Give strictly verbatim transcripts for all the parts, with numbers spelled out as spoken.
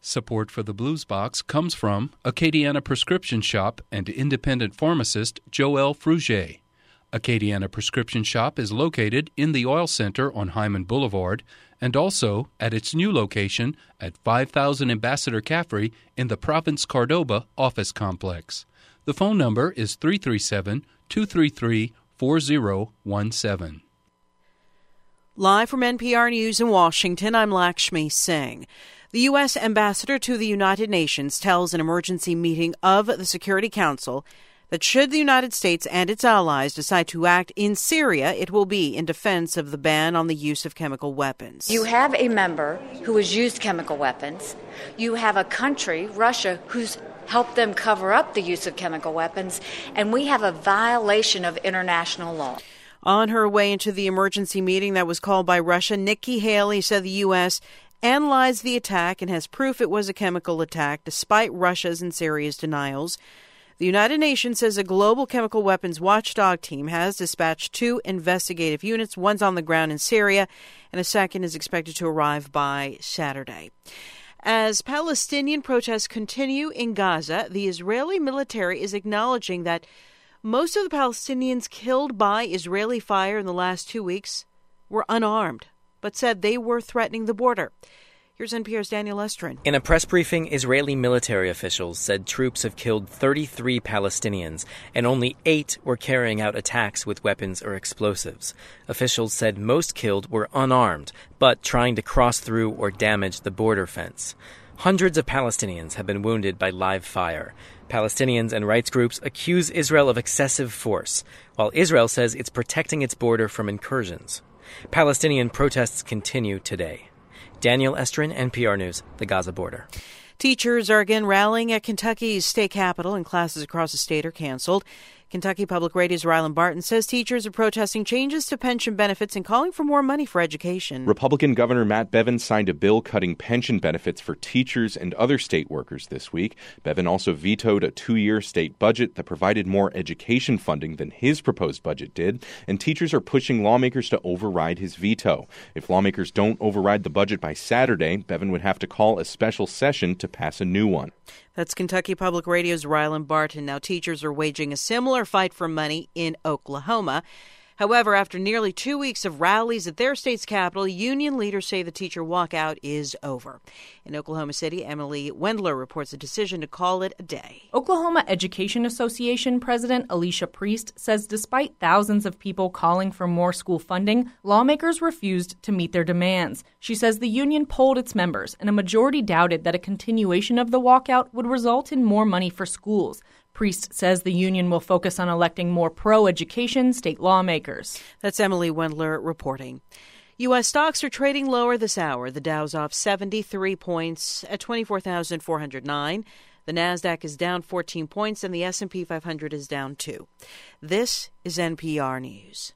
Support for the Blues Box comes from Acadiana Prescription Shop and independent pharmacist Joël Frugier. Acadiana Prescription Shop is located in the Oil Center on Hyman Boulevard and also at its new location at five thousand Ambassador Caffrey in the Province Cordoba office complex. The phone number is three three seven, two three three, four zero one seven. Live from N P R News in Washington, I'm Lakshmi Singh. The U S ambassador to the United Nations tells an emergency meeting of the Security Council that should the United States and its allies decide to act in Syria, it will be in defense of the ban on the use of chemical weapons. You have a member who has used chemical weapons. You have a country, Russia, who's helped them cover up the use of chemical weapons, and we have a violation of international law. On her way into the emergency meeting that was called by Russia, Nikki Haley said the U S analyzed the attack and has proof it was a chemical attack, despite Russia's and Syria's denials. The United Nations says a global chemical weapons watchdog team has dispatched two investigative units. One's on the ground in Syria, and a second is expected to arrive by Saturday. As Palestinian protests continue in Gaza, the Israeli military is acknowledging that most of the Palestinians killed by Israeli fire in the last two weeks were unarmed, but said they were threatening the border. Here's N P R's Daniel Estrin. In a press briefing, Israeli military officials said troops have killed thirty-three Palestinians, and only eight were carrying out attacks with weapons or explosives. Officials said most killed were unarmed, but trying to cross through or damage the border fence. Hundreds of Palestinians have been wounded by live fire. Palestinians and rights groups accuse Israel of excessive force, while Israel says it's protecting its border from incursions. Palestinian protests continue today. Daniel Estrin, N P R News, the Gaza border. Teachers are again rallying at Kentucky's state capitol, and classes across the state are canceled. Kentucky Public Radio's Rylan Barton says teachers are protesting changes to pension benefits and calling for more money for education. Republican Governor Matt Bevin signed a bill cutting pension benefits for teachers and other state workers this week. Bevin also vetoed a two-year state budget that provided more education funding than his proposed budget did, and teachers are pushing lawmakers to override his veto. If lawmakers don't override the budget by Saturday, Bevin would have to call a special session to pass a new one. That's Kentucky Public Radio's Rylan Barton. Now, teachers are waging a similar fight for money in Oklahoma. However, after nearly two weeks of rallies at their state's capital, union leaders say the teacher walkout is over. In Oklahoma City, Emily Wendler reports a decision to call it a day. Oklahoma Education Association President Alicia Priest says despite thousands of people calling for more school funding, lawmakers refused to meet their demands. She says the union polled its members, and a majority doubted that a continuation of the walkout would result in more money for schools. Priest says the union will focus on electing more pro-education state lawmakers. That's Emily Wendler reporting. U S stocks are trading lower this hour. The Dow's off seventy-three points at twenty-four thousand four hundred nine. The Nasdaq is down fourteen points, and the S and P five hundred is down two. This is N P R News.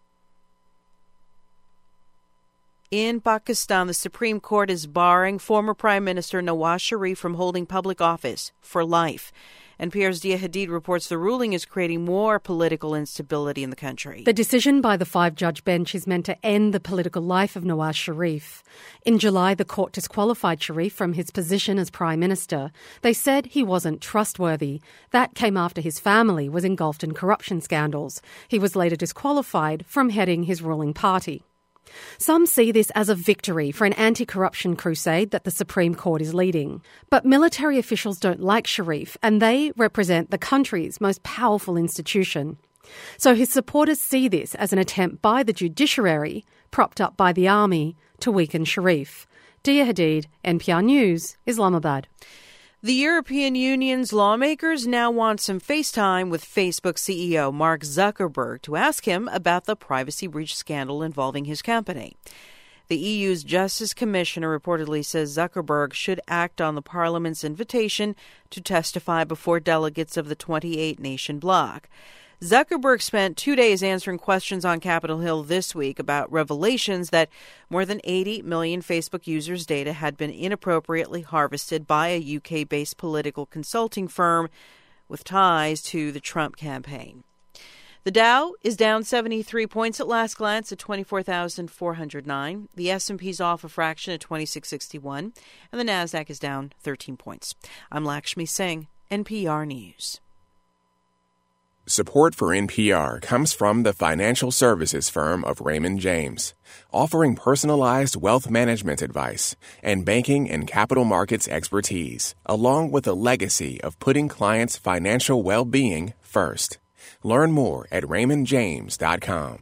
In Pakistan, the Supreme Court is barring former Prime Minister Nawaz Sharif from holding public office for life. N P R's Dia Hadid reports the ruling is creating more political instability in the country. The decision by the five-judge bench is meant to end the political life of Nawaz Sharif. In July, the court disqualified Sharif from his position as Prime Minister. They said he wasn't trustworthy. That came after his family was engulfed in corruption scandals. He was later disqualified from heading his ruling party. Some see this as a victory for an anti-corruption crusade that the Supreme Court is leading. But military officials don't like Sharif, and they represent the country's most powerful institution. So his supporters see this as an attempt by the judiciary, propped up by the army, to weaken Sharif. Dia Hadid, N P R News, Islamabad. The European Union's lawmakers now want some FaceTime with Facebook C E O Mark Zuckerberg to ask him about the privacy breach scandal involving his company. The E U's Justice Commissioner reportedly says Zuckerberg should act on the Parliament's invitation to testify before delegates of the twenty-eight nation bloc. Zuckerberg spent two days answering questions on Capitol Hill this week about revelations that more than eighty million Facebook users' data had been inappropriately harvested by a U K-based political consulting firm with ties to the Trump campaign. The Dow is down seventy-three points at last glance at twenty-four thousand four hundred nine. The S and P's off a fraction at twenty-six sixty-one. And the Nasdaq is down thirteen points. I'm Lakshmi Singh, N P R News. Support for N P R comes from the financial services firm of Raymond James, offering personalized wealth management advice and banking and capital markets expertise, along with a legacy of putting clients' financial well-being first. Learn more at raymond james dot com.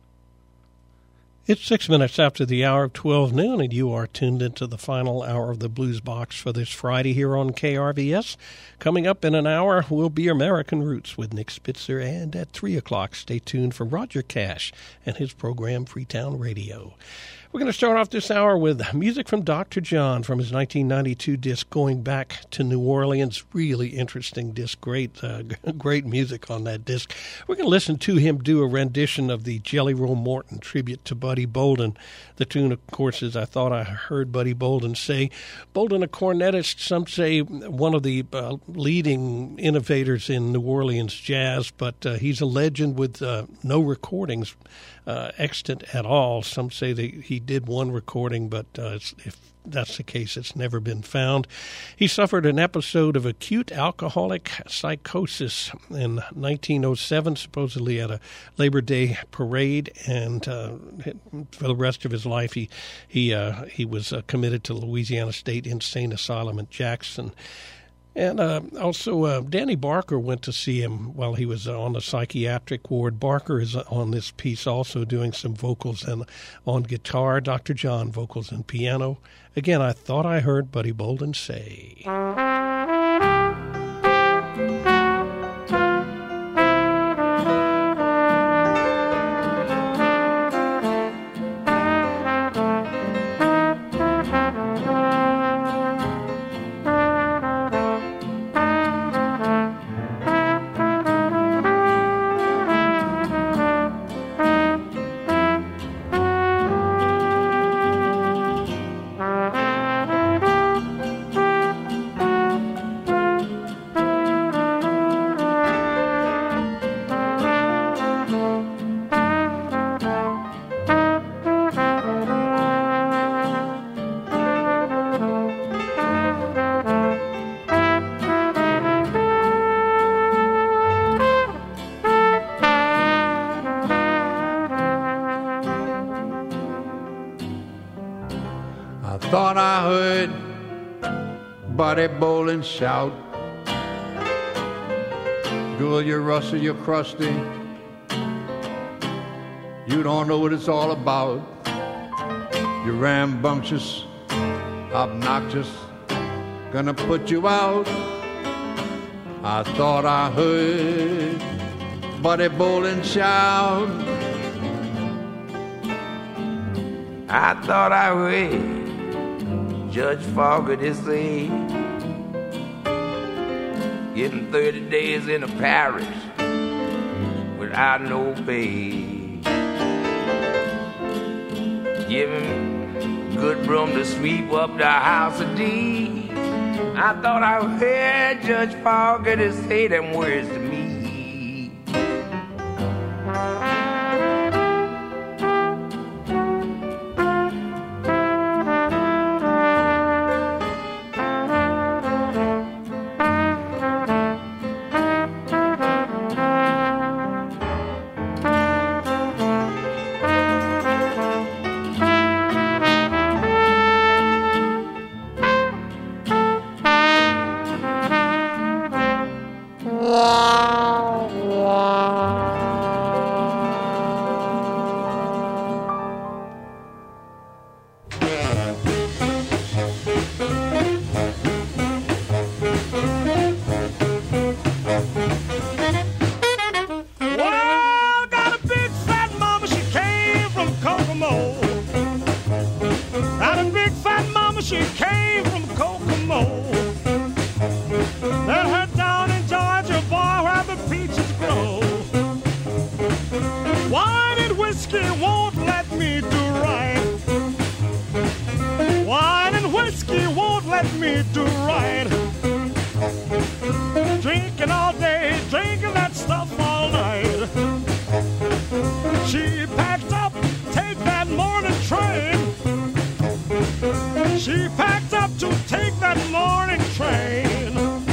It's six minutes after the hour of twelve noon, and you are tuned into the final hour of the Blues Box for this Friday here on K R V S. Coming up in an hour will be American Roots with Nick Spitzer, and at three o'clock, stay tuned for Roger Cash and his program Freetown Radio. We're going to start off this hour with music from Doctor John from his nineteen ninety-two disc Going Back to New Orleans. Really interesting disc. Great uh, great music on that disc. We're going to listen to him do a rendition of the Jelly Roll Morton tribute to Buddy Bolden. The tune, of course, is I Thought I Heard Buddy Bolden Say. Bolden, a cornetist, some say one of the uh, leading innovators in New Orleans jazz, but uh, he's a legend with uh, no recordings uh, extant at all. Some say that he did one recording, but uh, if that's the case, it's never been found. He suffered an episode of acute alcoholic psychosis in nineteen oh seven, supposedly at a Labor Day parade, and uh, for the rest of his life, he he uh, he was uh, committed to Louisiana State Insane Asylum in Jackson. And uh, also, uh, Danny Barker went to see him while he was on the psychiatric ward. Barker is on this piece also doing some vocals and on guitar. Doctor John, vocals and piano. Again, I Thought I Heard Buddy Bolden Say. Thought I heard Buddy Bolden shout, girl, you're rusty, you're crusty, you don't know what it's all about. You're rambunctious, obnoxious, gonna put you out. I thought I heard Buddy Bolden shout, I thought I heard Judge Fogarty say, getting thirty days in a parish without no pay. Give him good room to sweep up the house of D. I thought I heard Judge Fogarty say them words to me. Drinking all day, drinking that stuff all night. She packed up, take that morning train. She packed up to take that morning train.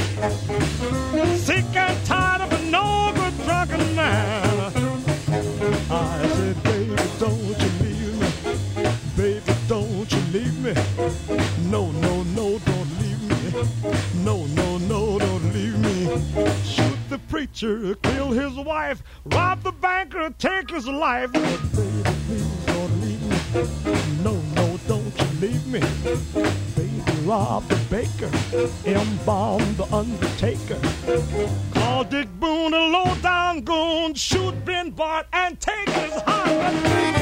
Sick and tired of a no-good drunken man. I said, baby, don't you leave me. Baby, don't you leave me. No, no, no, don't leave me. No, no, no, don't leave me. Shoot the preacher, kill his wife, rob the banker, take his life. But baby, please don't leave me. No, no, don't you leave me. Baby, rob the baker, embalm the undertaker. Call Dick Boone a low-down goon, shoot Ben Bart and take his heart.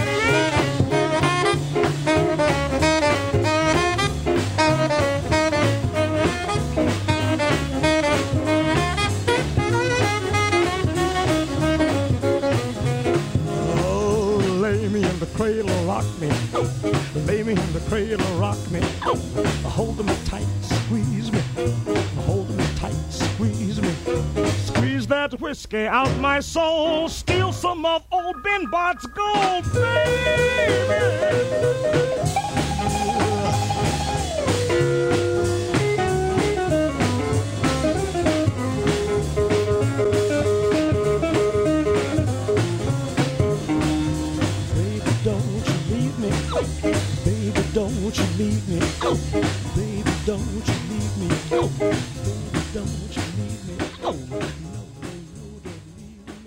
Cradle, rock me. Lay me in the cradle, rock me. Hold me tight, squeeze me. Hold me tight, squeeze me. Squeeze that whiskey out my soul. Steal some of old Ben Bart's gold, baby. Don't you leave me, oh, baby, don't you leave me, oh, baby, don't you leave me, oh, no, no, no, don't leave me.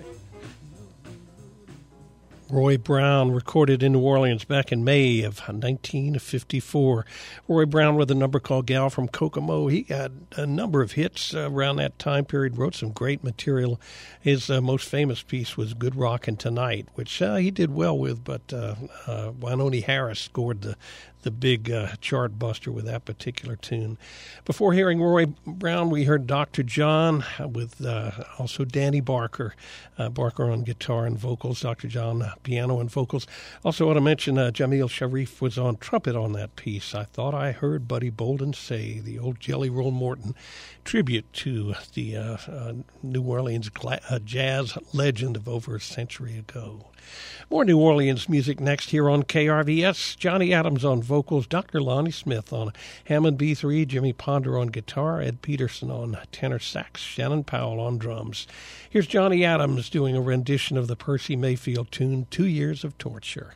Roy Brown, recorded in New Orleans back in May of nineteen fifty-four. Roy Brown with a number called Gal from Kokomo. He had a number of hits uh, around that time period, wrote some great material. His uh, most famous piece was Good Rockin' Tonight, which uh, he did well with, but uh, uh, Wynonie Harris scored the the big uh, chart buster with that particular tune. Before hearing Roy Brown, we heard Doctor John with uh, also Danny Barker. Uh, Barker on guitar and vocals, Doctor John uh, piano and vocals. Also want to mention uh, Jamil Sharif was on trumpet on that piece. I thought I heard Buddy Bolden say, the old Jelly Roll Morton tribute to the uh, uh, New Orleans gla- uh, jazz legend of over a century ago. More New Orleans music next here on K R V S. Johnny Adams on vocals, Doctor Lonnie Smith on Hammond B three, Jimmy Ponder on guitar, Ed Peterson on tenor sax, Shannon Powell on drums. Here's Johnny Adams doing a rendition of the Percy Mayfield tune, Two Years of Torture.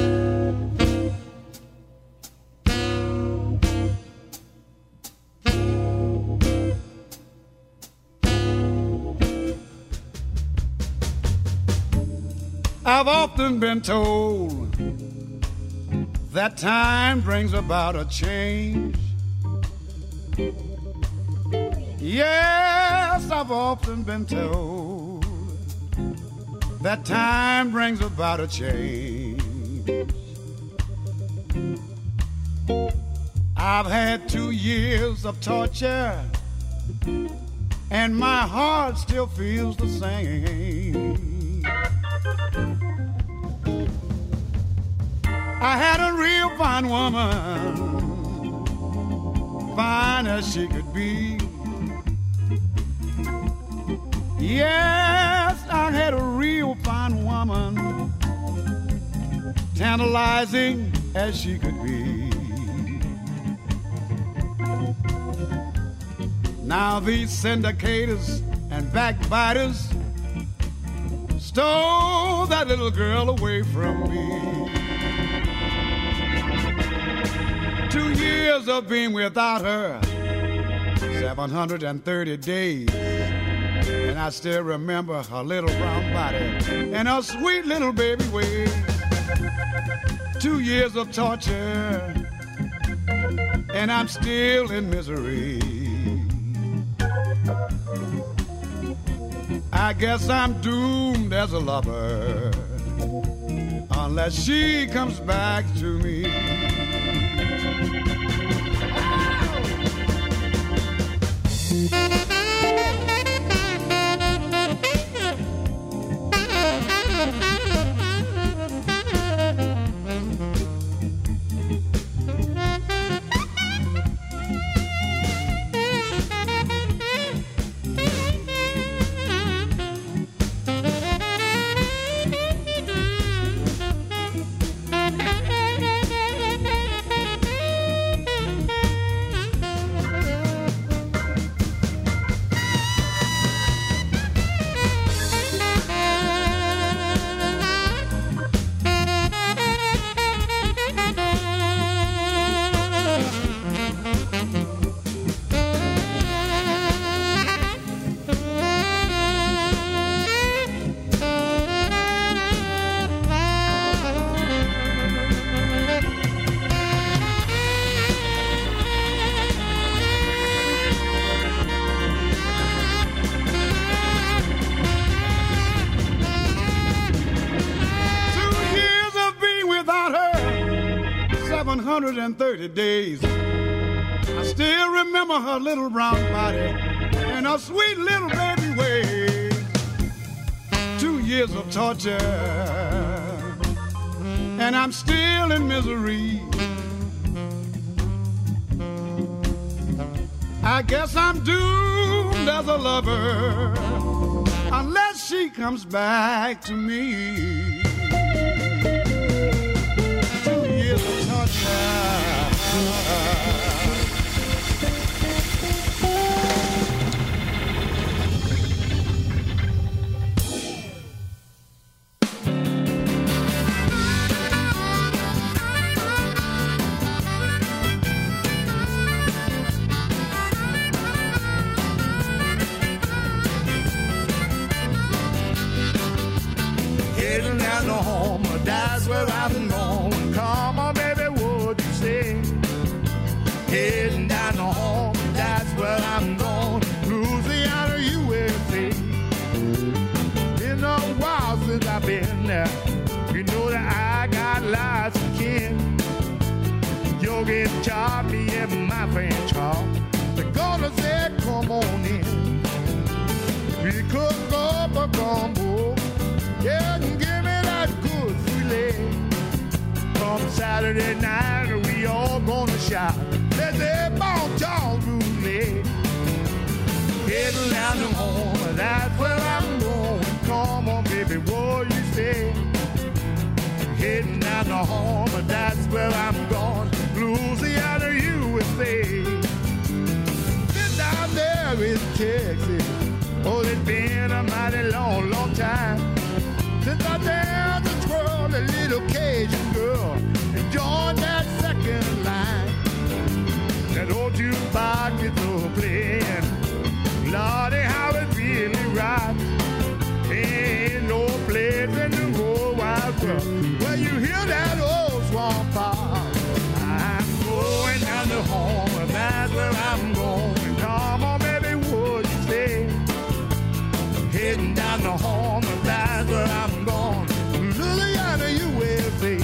I've often been told that time brings about a change. Yes, I've often been told that time brings about a change. I've had two years of torture, and my heart still feels the same. I had a real fine woman, fine as she could be. Yes, I had a real fine woman, tantalizing as she could be. Now these syndicators and backbiters stole that little girl away from me. Two years of being without her, seven hundred thirty days, and I still remember her little brown body and her sweet little baby ways. Two years of torture, and I'm still in misery. I guess I'm doomed as a lover unless she comes back to me. one hundred thirty days. I still remember her little brown body and her sweet little baby ways. Two years of torture, and I'm still in misery. I guess I'm doomed as a lover unless she comes back to me. Two years of torture. That's where I'm going. Come on, baby, would you say? Heading down the home, that's where I'm going. Louisiana, U S A. Been a while since I've been there. You know that I got lots of kin. You'll get Charlie and my friend Charles. They're gonna say, come on in. We could go for gumbo. Yeah, and give me that good filet. Come Saturday night, we all gonna shop. Let's have Bon Jones roulette. Heading down the home, that's where I'm going. Come on, baby, what you say? Heading down the home, that's where I'm going. Louisiana, U S A. Been down there in Texas. Oh, it's been a mighty long, long time since I danced and twirled a little Cajun girl and joined that second line. That old jukebox is so playing. Lordy, how it really rocks. Ain't no place in the whole wide world where you hear that old swamp pop. I'm going down to home, and that's where I'm going. Come on, baby, would you stay? Heading down the home, and that's where I'm going. Louisiana, U S A.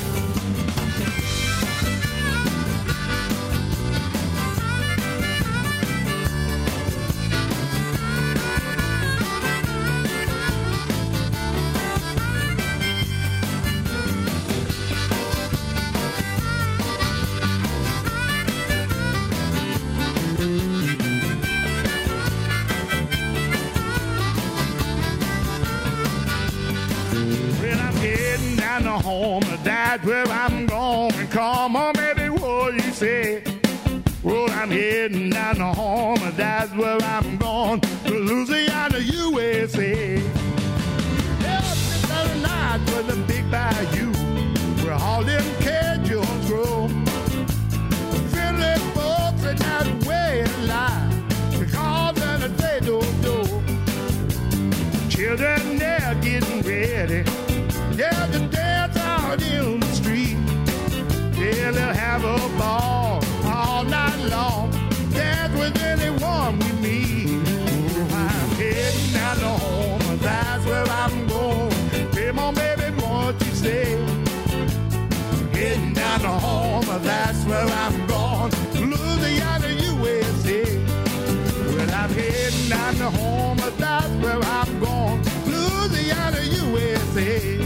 Home, that's where I'm going. Come on, baby, what you say? Well, I'm heading down the home, that's where I'm going. To Louisiana, U S A. Yeah, Saturday night was the big bayou where all them Cajuns grow. Friendly folks are that way in life because of the day don't know. Children, they're getting ready. Yeah, the dance out in the street. Yeah, they'll have a ball all night long. Dance with anyone we meet. Oh, I'm heading down to home, that's where I'm going. Come on, baby, what you say? Heading down to home, that's where I'm going. Louisiana, U S A. Well, I'm heading down to home, that's where I'm going. Louisiana, U S A.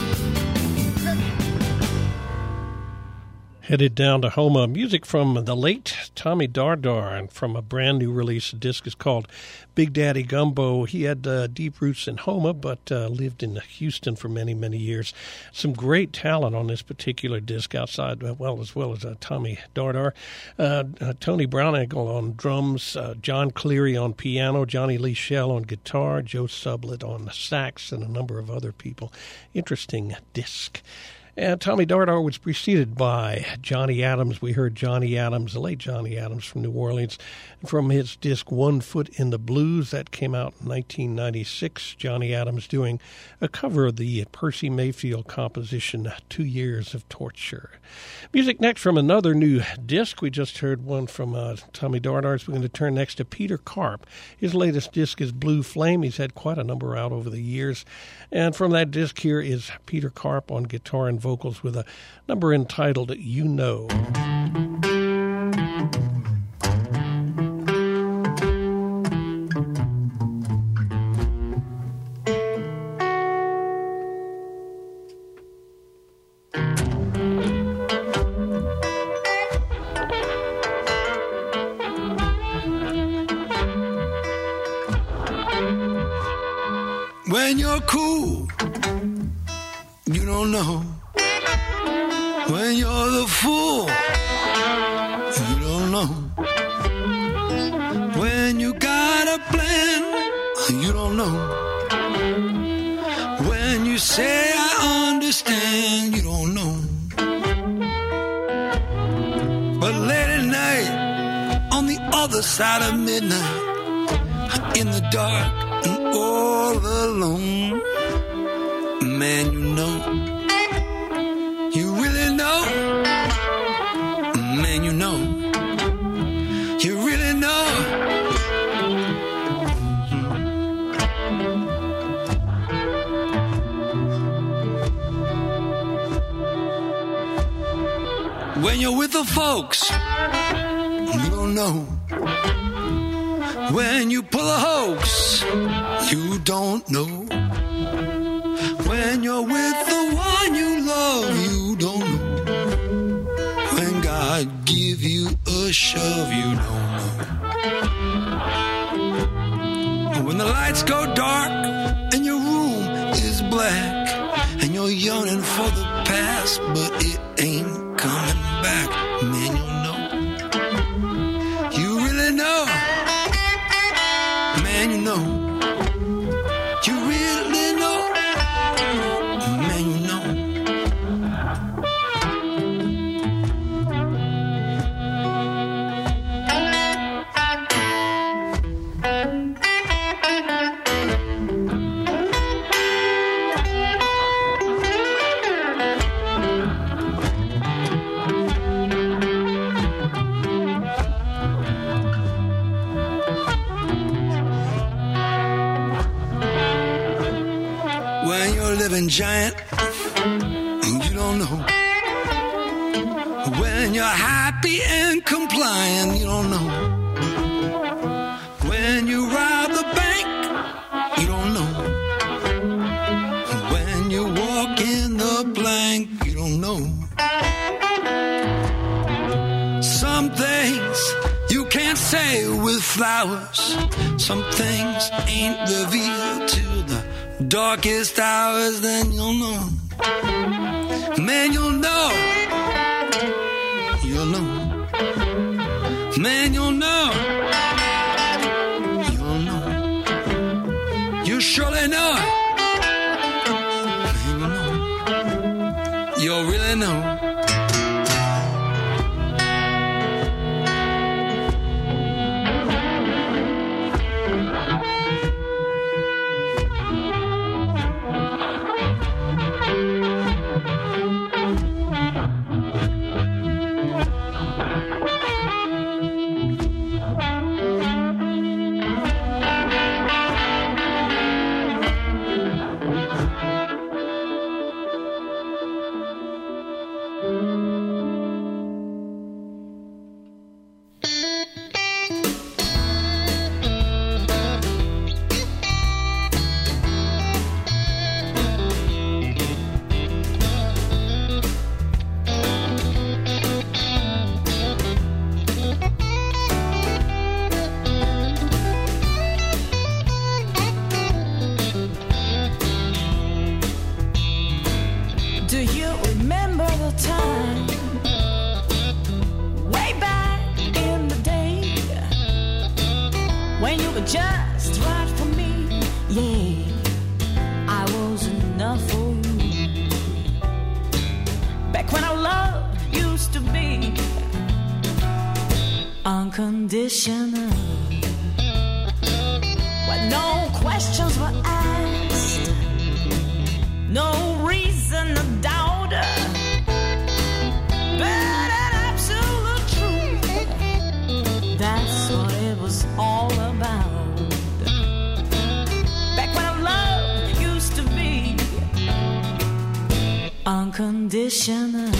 Headed down to Homa. Music from the late Tommy Dardar, and from a brand new release. The disc is called Big Daddy Gumbo. He had uh, deep roots in Homa, but uh, lived in Houston for many, many years. Some great talent on this particular disc outside, well, as well as uh, Tommy Dardar. Uh, uh, Tony Brownagle on drums, uh, John Cleary on piano, Johnny Lee Shell on guitar, Joe Sublett on sax, and a number of other people. Interesting disc. And Tommy Dardar was preceded by Johnny Adams. We heard Johnny Adams, the late Johnny Adams from New Orleans, from his disc One Foot in the Blues. That came out in nineteen ninety-six. Johnny Adams doing a cover of the Percy Mayfield composition, Two Years of Torture. Music next from another new disc. We just heard one from uh, Tommy Dardar. We're going to turn next to Peter Karp. His latest disc is Blue Flame. He's had quite a number out over the years. And from that disc here is Peter Karp on guitar and vocals. vocals with a number entitled You Know. When you're cool, you don't know. When you're the fool, you don't know. When you got a plan, you don't know. When you say I understand, you don't know. But late at night, on the other side of midnight, in the dark and all alone, man, you know, you really know, man, you know, you really know. When you're with the folks, you don't know. When you pull a hoax, you don't know. When you're with the one you love, you don't know. When God give you a shove, you don't know. When the lights go dark and your room is black and you're yearning for the past, but it ain't coming back, man, you'll know. You really know. Man, you know, you really know, man, you know. When you're a living giant, and you don't know. When you're happy and compliant, you don't know. When you rob the bank, you don't know. When you walk in the blank, you don't know. Some things you can't say with flowers. Some things ain't revealed to the darkest hours, then you'll know. Man, you'll know. You'll know. Man, you'll know. You'll know. You surely know. Man, you'll know. You'll really know. Just right for me, yeah. I was enough for you. Back when our love used to be unconditional, when no questions were asked, no reason to doubt her, but an absolute truth. That's what it was all about. unconditional.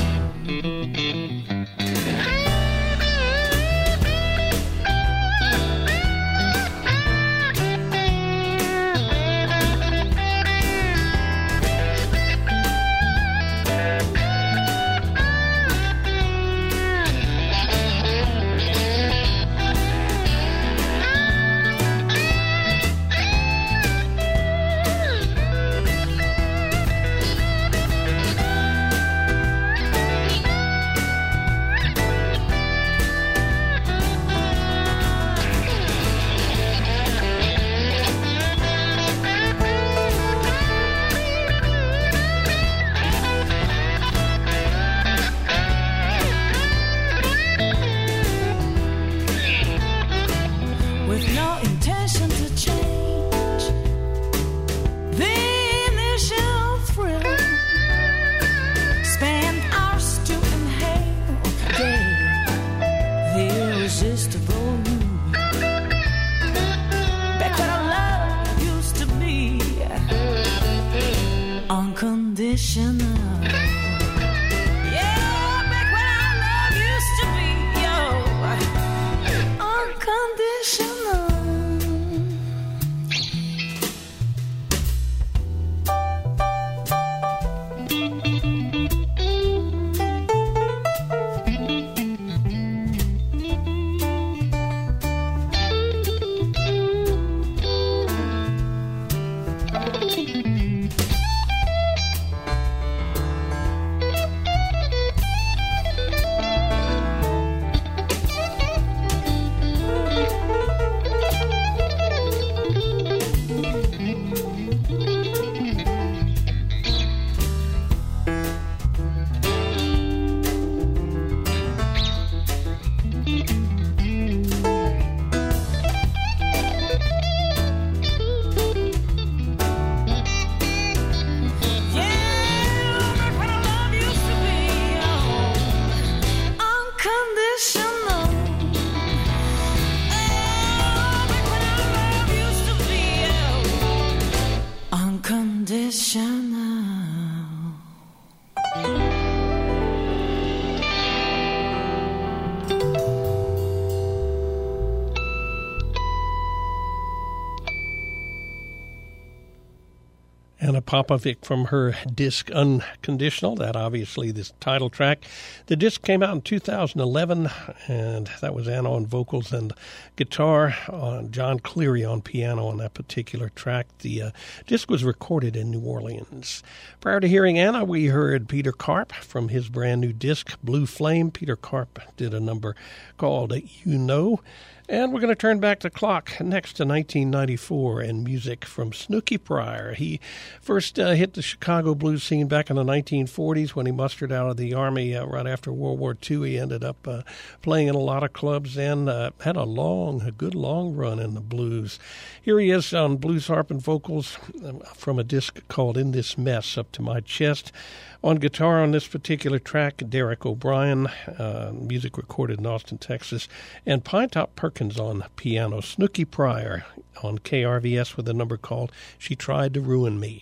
Anna Popovic from her disc Unconditional, that obviously this title track. The disc came out in two thousand eleven, and that was Anna on vocals and guitar, uh, John Cleary on piano on that particular track. The uh, disc was recorded in New Orleans. Prior to hearing Anna, we heard Peter Karp from his brand new disc, Blue Flame. Peter Karp did a number called You Know. And we're going to turn back the clock next to nineteen ninety-four and music from Snooky Pryor. He first uh, hit the Chicago blues scene back in the nineteen forties when he mustered out of the Army uh, right after World War Two. He ended up uh, playing in a lot of clubs and uh, had a long, a good long run in the blues. Here he is on blues harp and vocals from a disc called In This Mess, Up to My Chest. On guitar on this particular track, Derek O'Brien, uh, music recorded in Austin, Texas, and Pinetop Perkins on piano. Snooky Pryor on K R V S with a number called She Tried to Ruin Me.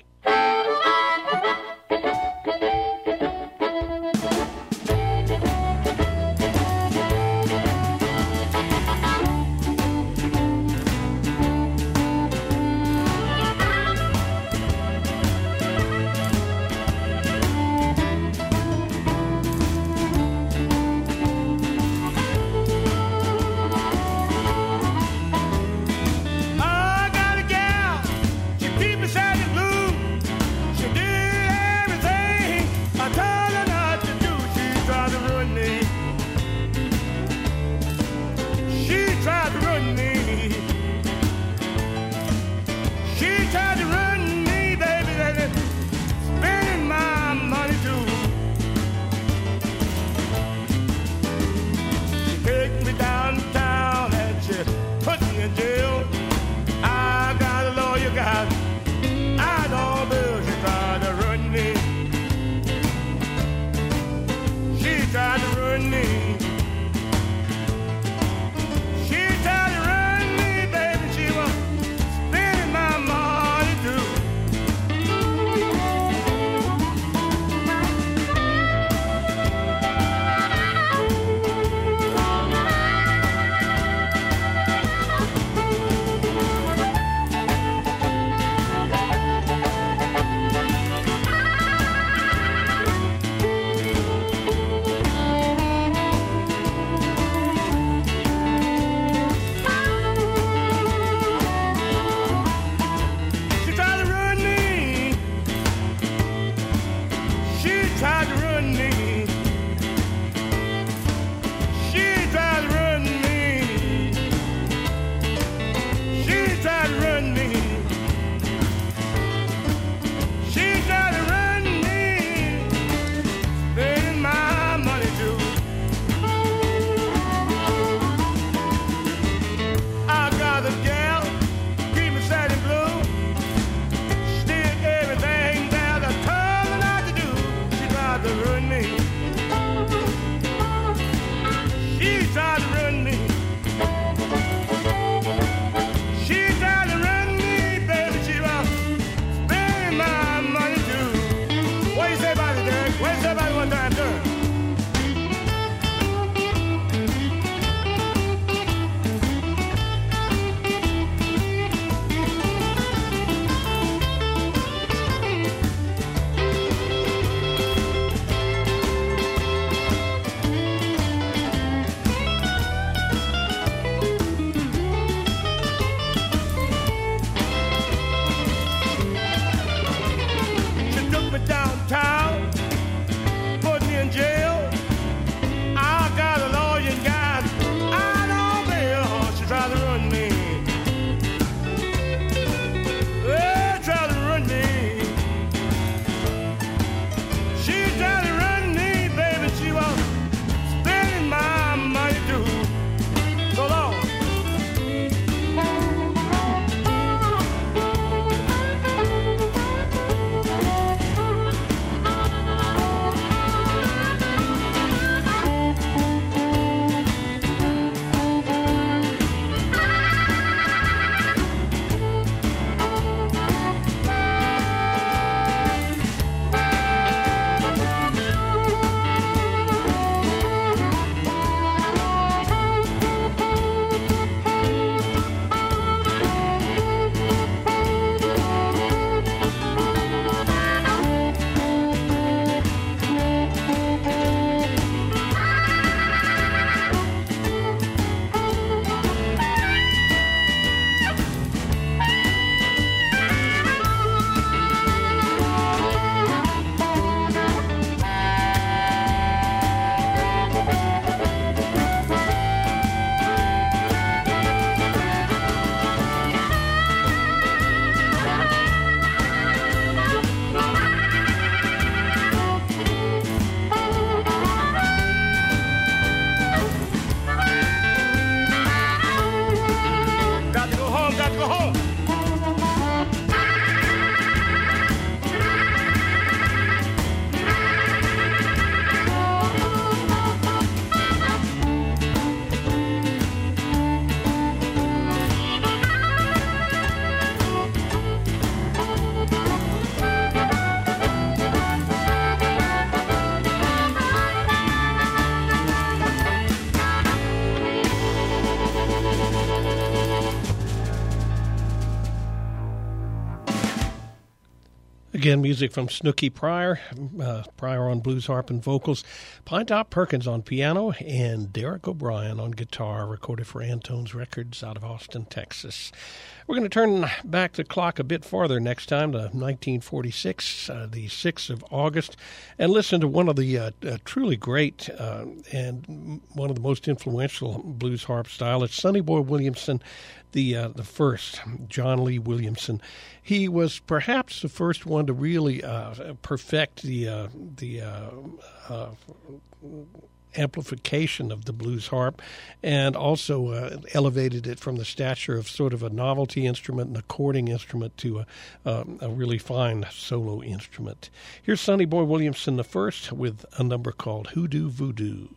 Again, music from Snooky Pryor, uh, Pryor on blues harp and vocals, Pinetop Perkins on piano, and Derek O'Brien on guitar, recorded for Antone's Records out of Austin, Texas. We're going to turn back the clock a bit farther next time to nineteen forty-six, uh, the sixth of August, and listen to one of the uh, uh, truly great uh, and one of the most influential blues harp stylists, Sonny Boy Williamson, the uh, the first, John Lee Williamson. He was perhaps the first one to really uh, perfect the uh, the uh, uh, amplification of the blues harp, and also uh, elevated it from the stature of sort of a novelty instrument, an according instrument, to a, uh, a really fine solo instrument. Here's Sonny Boy Williamson the first with a number called Hoodoo Voodoo.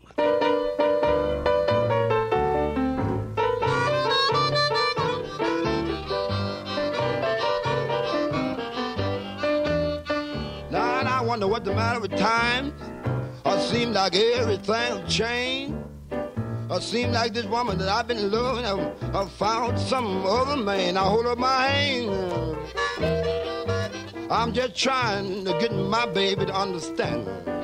I wonder what the matter with time. It seems like everything changed. It seems like this woman that I've been loving, I've, I've found some other man. I hold up my hand. I'm just trying to get my baby to understand.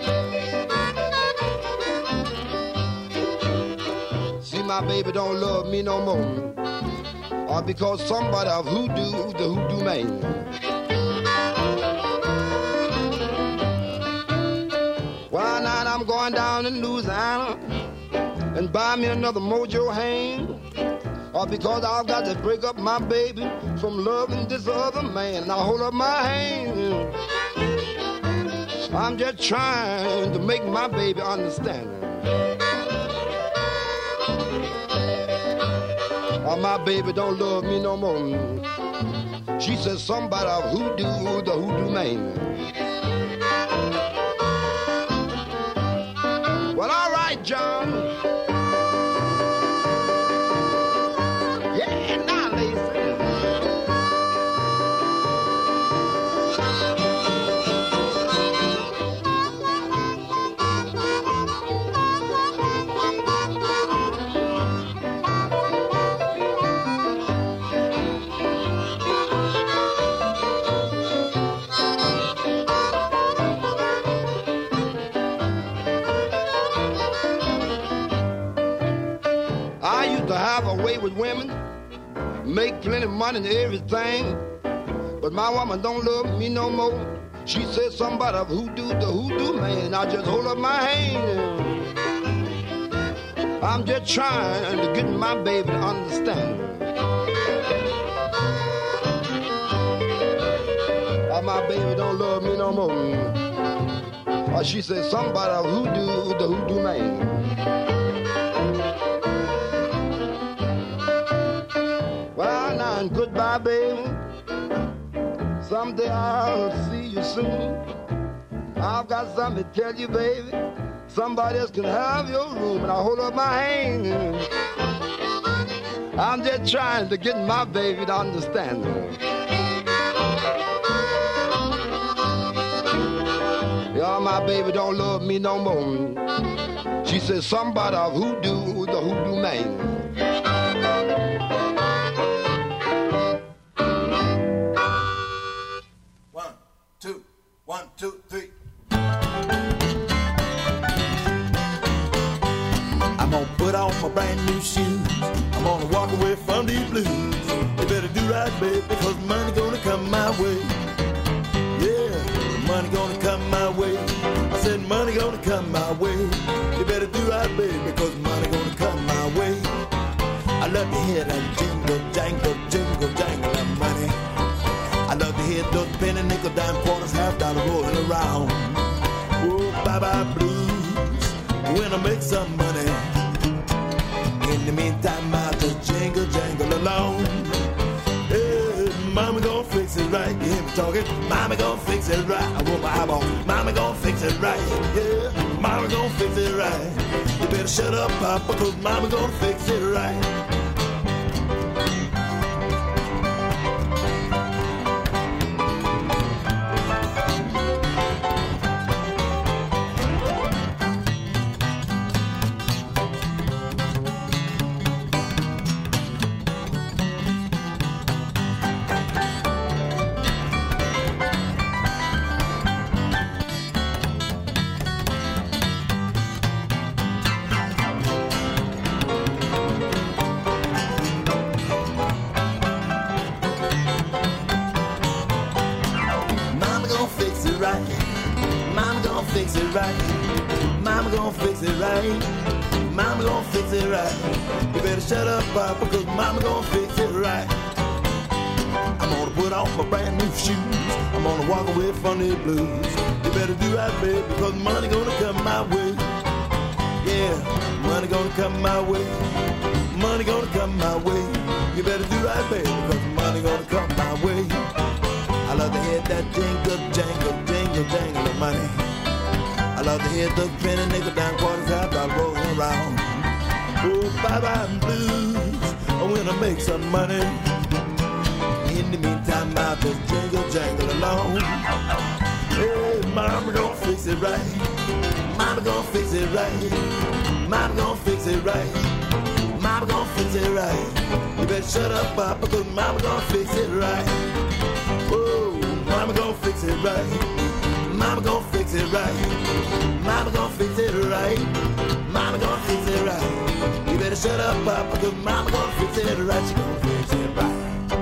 See, my baby don't love me no more. Or because somebody of hoodoo, the hoodoo man. Well, now I'm going down in Louisiana and buy me another mojo hand. Or because I've got to break up my baby from loving this other man. Now hold up my hand. I'm just trying to make my baby understand. Or my baby don't love me no more. She says somebody of hoodoo, the hoodoo man. Well, all right, John. Yeah, now, Lacey. Have a way with women, make plenty of money and everything, but my woman don't love me no more. She says somebody of hoodoo, the hoodoo man. I just hold up my hand. I'm just trying to get my baby to understand. Oh, my baby don't love me no more. Or she says somebody of hoodoo, the hoodoo man. Well, now, and goodbye, baby. Someday I'll see you soon. I've got something to tell you, baby. Somebody else can have your room, and I hold up my hand. I'm just trying to get my baby to understand me. Yeah, my baby don't love me no more. She says somebody of hoodoo, the hoodoo man. One, two, three. I'm gonna put on my brand new shoes. I'm gonna walk away from these blues. You better do right, baby, because money gonna come my way. Yeah, money gonna come my way. I said money gonna come my way. You better do right, baby, because money gonna come my way. I love to hear that jingle, jangle, jingle, jangle of money. I love to hear those penny, nickel, dime, quarters, half dollar rolling around. Oh, bye-bye blues, when I make some money. In the meantime, I'll just jingle, jangle along. Hey, mama gonna fix it right, you hear me talking? Mama gonna fix it right, I want my eyeball. Mama gonna fix it right, yeah, mama gonna fix it right. You better shut up, Papa, cause mama gonna fix it right. gonna fix it right. Mama gonna fix it right. You better shut up, Papa, cause Mama gonna fix it right. I'm gonna put on my brand new shoes. I'm gonna walk away from the blues. You better do right, baby, because money gonna come my way. Yeah, money gonna come my way. Money gonna come my way. You better do right, baby, because money gonna come my way. I love to hear that jingle, jangle, jingle, jangle of money. I love to hear the penny nickel down quarters half dollar rolling around. Oh, bye-bye blues, when I make some money. In the meantime, I'll just jingle, jangle along. Hey, Mama gonna fix it right. Mama gonna fix it right. Mama gonna fix it right. Mama gonna fix it right. You better shut up, Papa, cause Mama gonna fix it right. Whoa, Mama gonna fix it right. Mama gonna fix it right. Mama gonna fix it right. Mama gonna fix it right. You better shut up, Papa, cause Mama gonna fix it right. She gonna fix it right.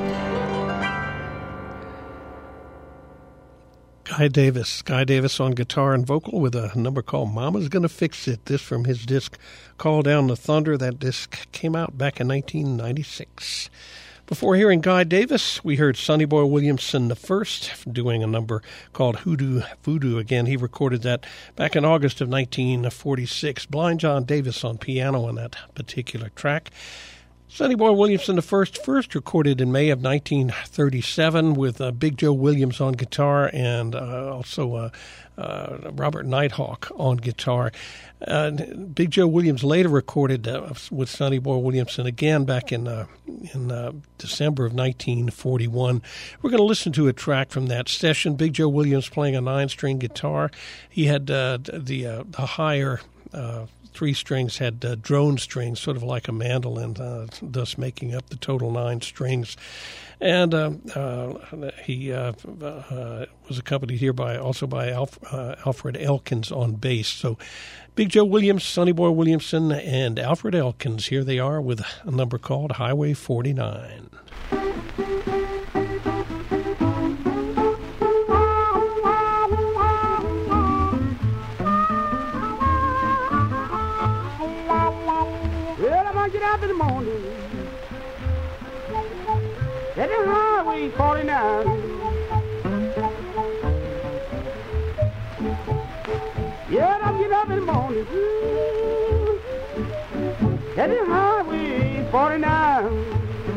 Guy Davis. Guy Davis on guitar and vocal with a number called Mama's Gonna Fix It. This from his disc Call Down the Thunder. That disc came out back in nineteen ninety-six. Before hearing Guy Davis, we heard Sonny Boy Williamson the first doing a number called Hoodoo Voodoo. Again, he recorded that back in August of nineteen forty-six. Blind John Davis on piano on that particular track. Sonny Boy Williamson the first, first recorded in May of nineteen thirty-seven with uh, Big Joe Williams on guitar and uh, also uh, uh, Robert Nighthawk on guitar. Uh, Big Joe Williams later recorded uh, with Sonny Boy Williamson again back in uh, in uh, December of nineteen forty-one. We're going to listen to a track from that session. Big Joe Williams playing a nine-string guitar. He had uh, the uh, the higher uh, three strings had uh, drone strings, sort of like a mandolin, uh, thus making up the total nine strings. And uh, uh, he uh, uh, was accompanied here by also by Alf, uh, Alfred Elkins on bass. So Big Joe Williams, Sonny Boy Williamson, and Alfred Elkins, here they are with a number called Highway forty-nine. In the morning, at the highway forty-nine. Yeah, I get up in the morning, at the highway forty-nine.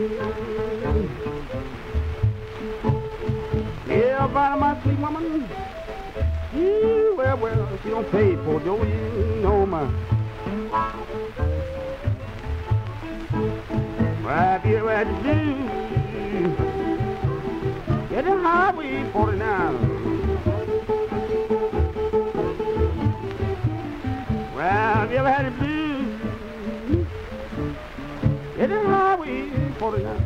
Yeah, about my sweet woman, yeah, well, well, she don't pay for Joe, you know, my. Right here at the zoo, get the highway forty-nine. Right here at the blues, get the highway forty-nine.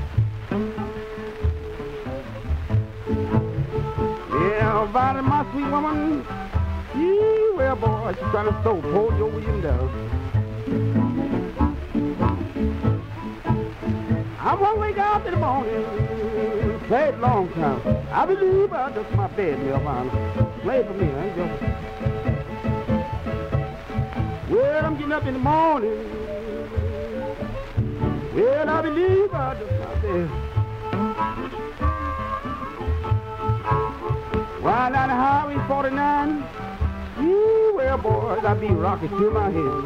Yeah, about my sweet woman, yeah, well, boy, she's trying to throw poor Joe Williams down. I'm gonna wake up in the morning, play it long time. I believe I just my bed, Mill Vine. Play it for me, I ain't just. Well, I'm getting up in the morning. Well, I believe I just my bed. Right down the highway forty-nine. Ooh, well, boys, I be rocking to my head.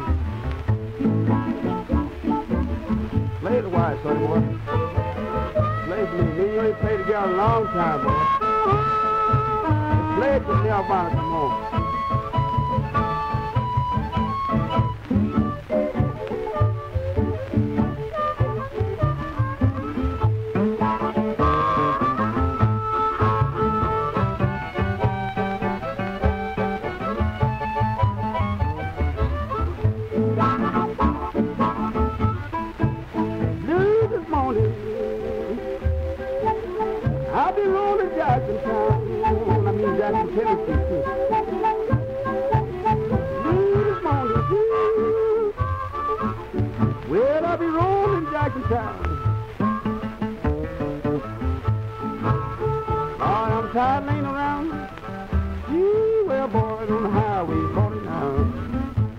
Play the wire, sonny boy. Play for me. Me and you ain't played together a long time, boy. Play it to me, I'll find it some more. Well, I'll be rolling Jackson Town. Lord, I'm tired of laying around. Gee, well, boys, on the highway forty-nine.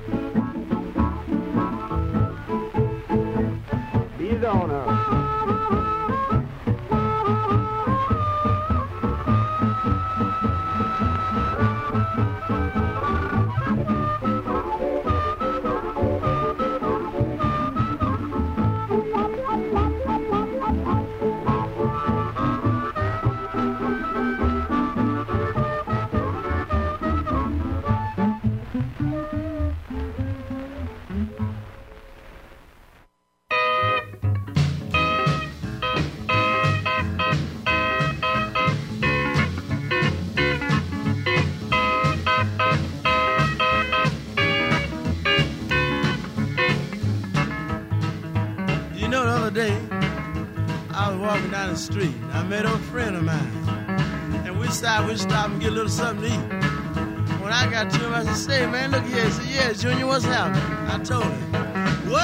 down the street. I met a friend of mine. And we stopped, we stopped and get a little something to eat. When I got to him, I said, say, man, look here. He said, yeah, Junior, what's happening? I told him, well,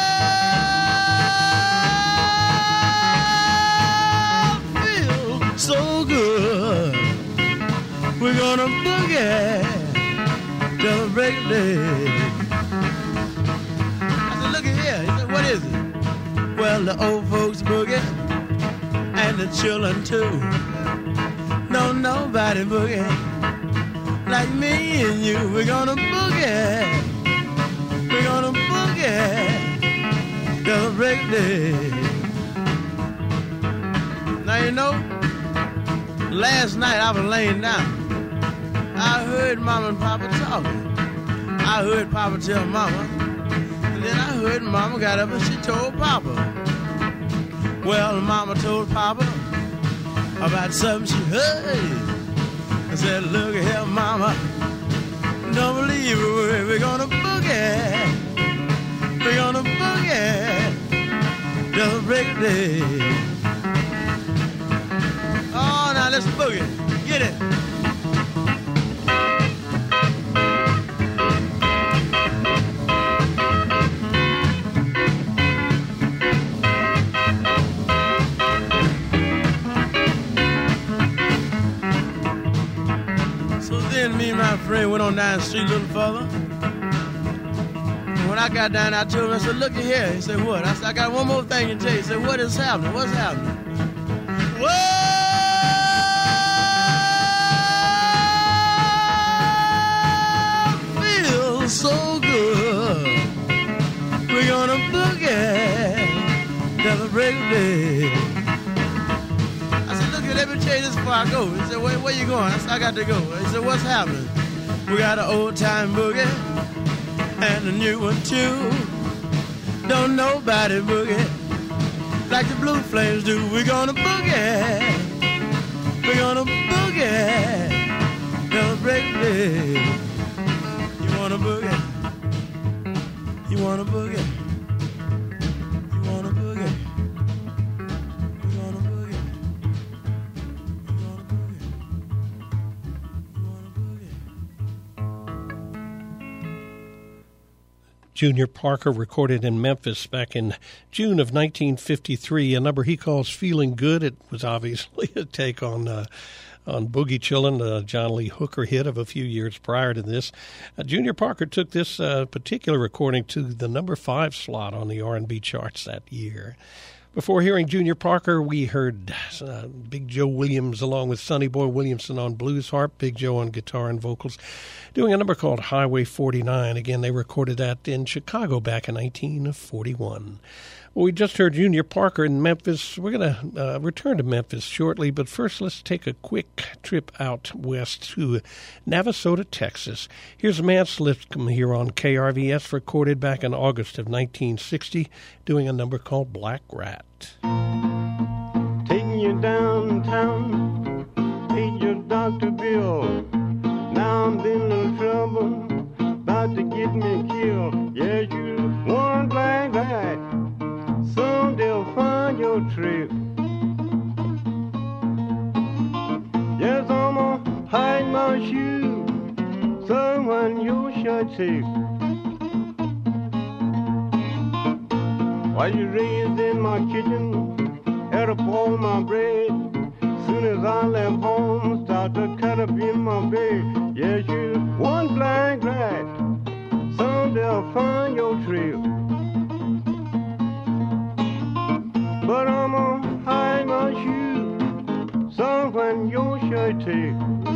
feel so good. We're gonna boogie till the break of day. I said, look at here. He said, what is it? Well, the old folks boogie and the children too. No, nobody boogie like me and you. We're gonna boogie. We're gonna boogie till the break of day. Now, you know, last night I was laying down. I heard Mama and Papa talking. I heard Papa tell Mama. And then I heard Mama got up and she told Papa. Well, Mama told Papa about something she heard. I said, look here, Mama. Don't believe a word. We're gonna boogie. We're gonna boogie till the break of day. Oh, now let's boogie. Get it. Me and my friend went on down the street a little further. And when I got down, I told him, I said, look at here. He said, what? I said, I got one more thing to tell you. He said, what is happening? What's happening? Well, feels so good. We're gonna boogie till the break of day. Let me tell you this before I go. He said, where, where you going? I said, I got to go. He said, what's happening? We got an old-time boogie and a new one, too. Don't nobody boogie like the Blue Flames do. We're gonna boogie. We're gonna boogie till the break of day. You wanna boogie? You wanna boogie? You wanna boogie? Junior Parker recorded in Memphis back in June of nineteen fifty-three, a number he calls Feeling Good. It was obviously a take on uh, on Boogie Chillin', a John Lee Hooker hit of a few years prior to this. Uh, Junior Parker took this uh, particular recording to the number five slot on the R and B charts that year. Before hearing Junior Parker, we heard uh, Big Joe Williams along with Sonny Boy Williamson on blues harp, Big Joe on guitar and vocals, doing a number called Highway forty-nine. Again, they recorded that in Chicago back in nineteen forty-one. Well, we just heard Junior Parker in Memphis. We're going to uh, return to Memphis shortly, but first let's take a quick trip out west to Navasota, Texas. Here's Mance Lipscomb here on K R V S, recorded back in August of nineteen sixty, doing a number called Black Rat. Taking you downtown, paid your doctor bill. Now I'm in a little trouble, about to get me killed. Yes, you one black rat. Soon they'll find your trail. Yes, I'm gonna hide my shoe, someone you should take. While you raised in my kitchen, had up all my bread. Soon as I left home, start to cut up in my bed. Yes, you one black rat, soon they'll find your trail. But I'm gonna hide my shoe, someone you should take.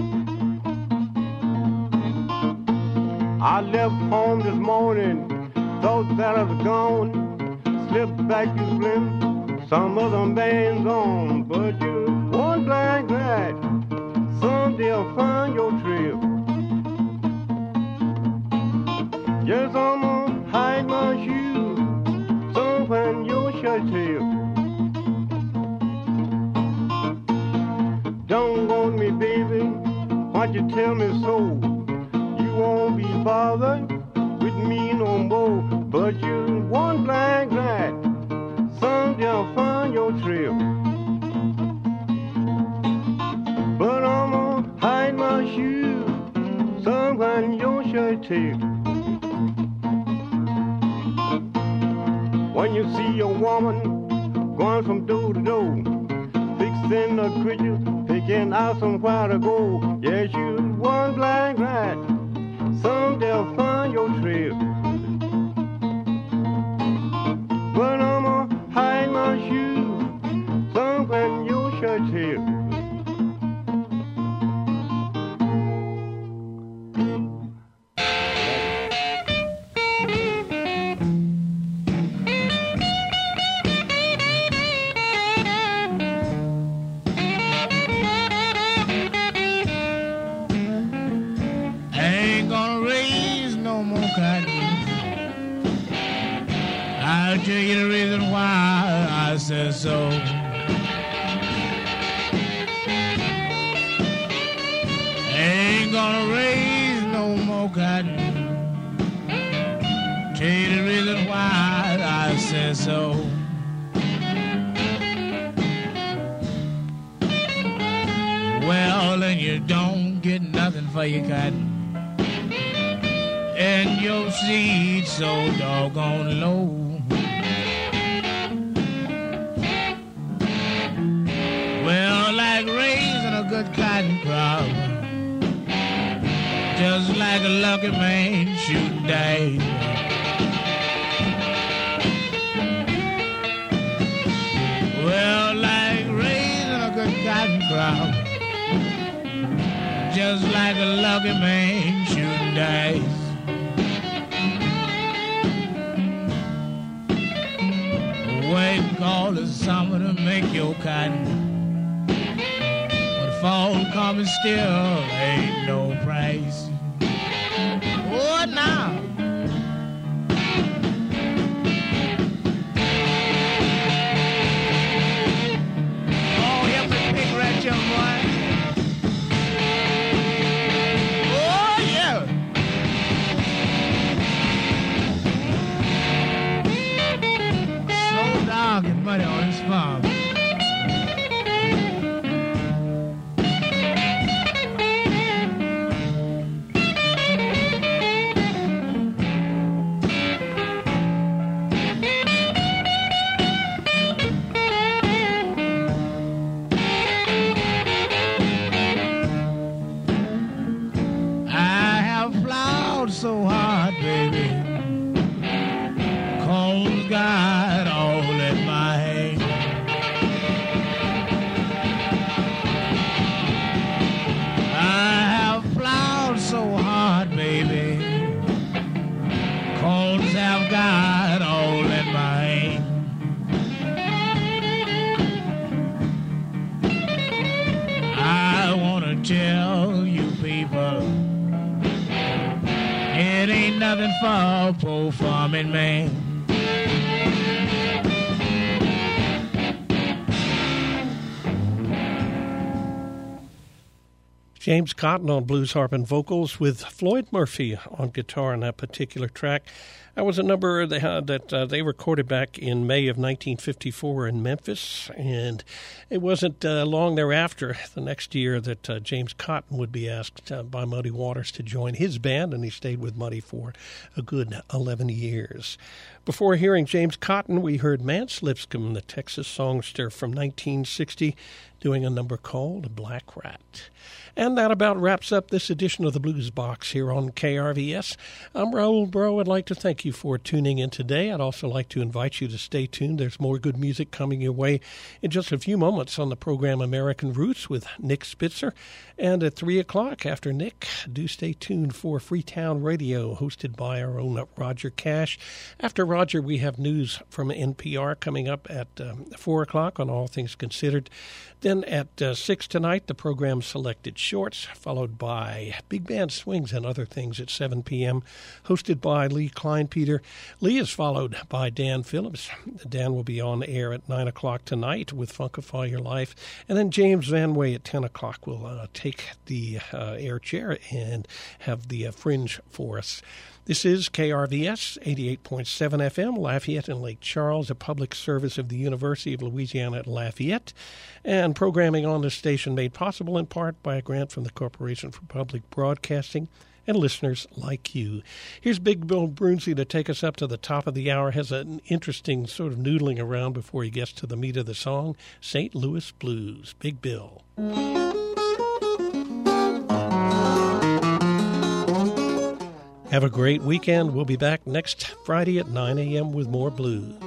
I left home this morning, thought that I was gone. Slipped back to Slim, some other man's on. But you one black rat, someday I'll find your trail. Yes, I'm gonna hide my shoe, someone you should tell. Don't want me, baby, why'd you tell me so? You won't be bothered with me no more. But you one black rat, someday I'll find your trail. find your shirt tail. When you see a woman going from door to door, fixing a creature, picking out somewhere to go. Yes, you one blind rat, someday I'll find your trail. But I'ma hide my shoes somewhere in your shirt tail. I'll tell you the reason why I said so. Ain't gonna raise no more cotton. Tell you the reason why I said so. Well, and you don't get nothing for your cotton. And your seed so doggone low. Well, like raising a good cotton crop, just like a lucky man shooting dice. Well, like raising a good cotton crop, just like a lucky man shooting dice. Wait, call the summer to make your cotton. Fall coming still ain't no price. What now? Oh, help me pick right, young boy. Oh, yeah. So dark and muddy on this farm. So hard, baby, 'cause God all in my hand. I have plowed so hard, baby, 'cause I've got all in my hand. I wanna tell you people, it ain't nothing for a poor farming man. James Cotton on blues harp and vocals with Floyd Murphy on guitar on that particular track. That was a number they had that uh, they recorded back in May of nineteen fifty-four in Memphis, and it wasn't uh, long thereafter, the next year, that uh, James Cotton would be asked uh, by Muddy Waters to join his band, and he stayed with Muddy for a good eleven years. Before hearing James Cotton, we heard Mance Lipscomb, the Texas songster from nineteen sixty, doing a number called Black Rat. And that about wraps up this edition of the Blues Box here on K R V S. I'm Raul Bro. I'd like to thank you for tuning in today. I'd also like to invite you to stay tuned. There's more good music coming your way in just a few moments on the program American Roots with Nick Spitzer. And at three o'clock after Nick, do stay tuned for Freetown Radio, hosted by our own Roger Cash. After Roger, we have news from N P R coming up at um, four o'clock on All Things Considered. Then at uh, six tonight, the program Selected Shorts, followed by Big Band Swings and Other Things at seven p.m., hosted by Lee Kleinpeter. Lee is followed by Dan Phillips. Dan will be on air at nine o'clock tonight with Funkify Your Life. And then James Van Way at ten o'clock will uh, take the uh, air chair and have the uh, fringe for us. This is K R V S, eighty-eight point seven F M, Lafayette and Lake Charles, a public service of the University of Louisiana at Lafayette, and programming on this station made possible in part by a grant from the Corporation for Public Broadcasting and listeners like you. Here's Big Bill Broonzy to take us up to the top of the hour. Has an interesting sort of noodling around before he gets to the meat of the song, Saint Louis Blues. Big Bill. Have a great weekend. We'll be back next Friday at nine a.m. with more blues.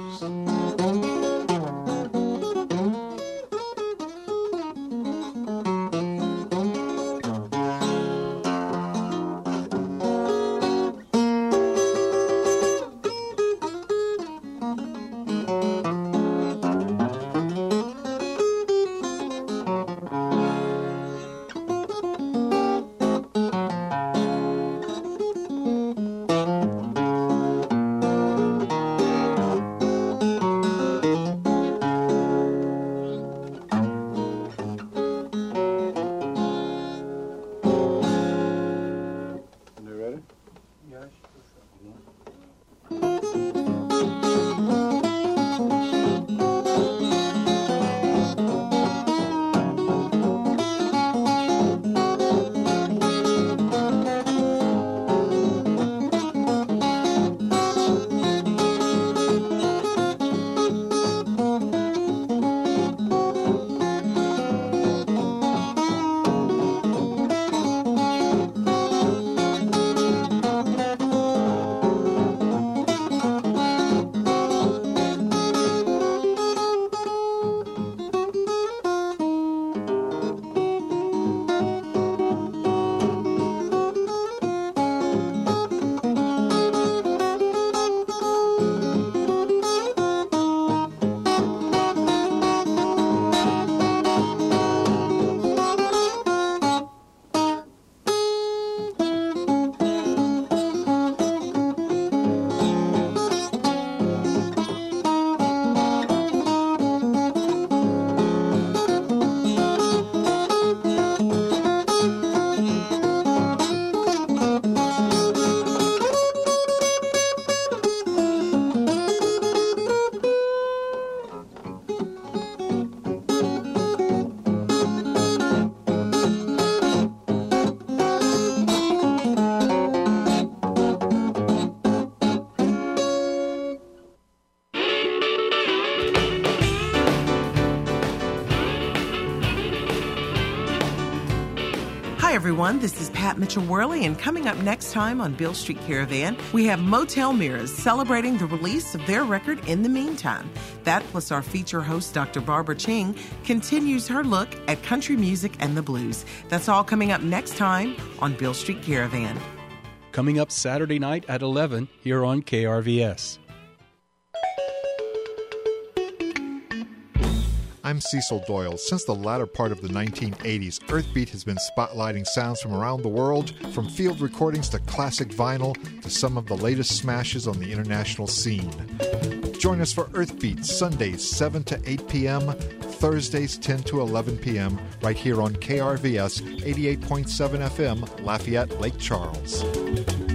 Hi, everyone. This is Pat Mitchell-Worley, and coming up next time on Beale Street Caravan, we have Motel Mirrors celebrating the release of their record In the Meantime. That, plus our feature host, Doctor Barbara Ching, continues her look at country music and the blues. That's all coming up next time on Beale Street Caravan. Coming up Saturday night at eleven here on K R V S. I'm Cecil Doyle. Since the latter part of the nineteen eighties, Earthbeat has been spotlighting sounds from around the world, from field recordings to classic vinyl to some of the latest smashes on the international scene. Join us for Earthbeat, Sundays seven to eight p.m., Thursdays ten to eleven p.m., right here on K R V S eighty-eight point seven F M, Lafayette, Lake Charles.